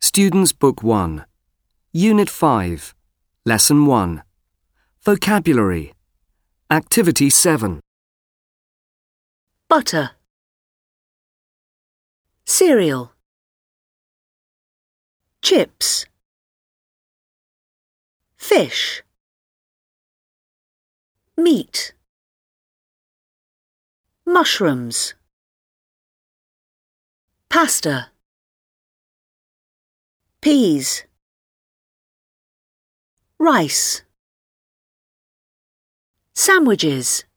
Students' Book 1, Unit 5, Lesson 1, Vocabulary, Activity 7. Butter. Cereal. Chips. Fish. Meat. Mushrooms. Pasta. Peas. Rice. Sandwiches.